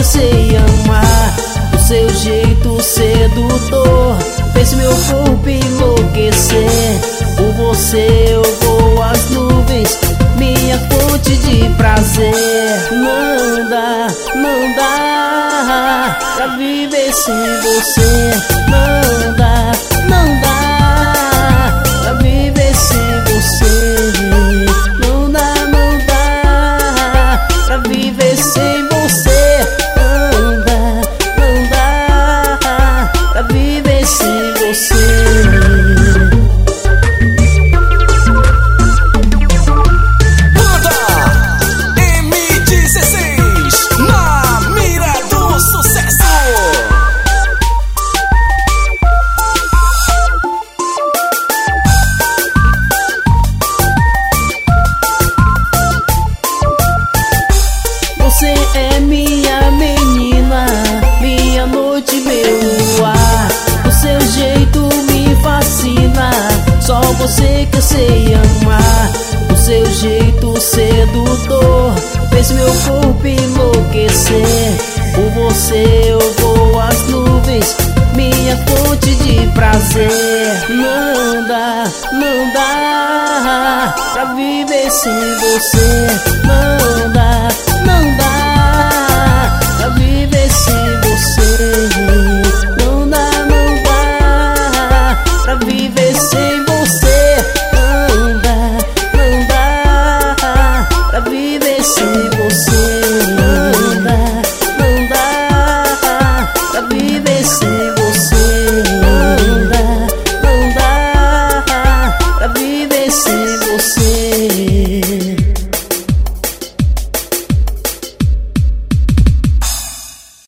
sei amar. O seu jeito sedutor fez meu corpo enlouquecer. Por você eu vou às nuvens, minha fonte de prazer. Não dá pra viver sem você. Não dá pra viver sem você. Não dá pra viver sem você. Não dá pra viver sem você. Você é minha menina, minha noite, meu luar. O seu jeito me fascina, só você que eu sei amar. O seu jeito sedutor fez meu corpo enlouquecer. Por você eu vou às nuvens, minha fonte de prazer. Não dá pra viver sem você. Não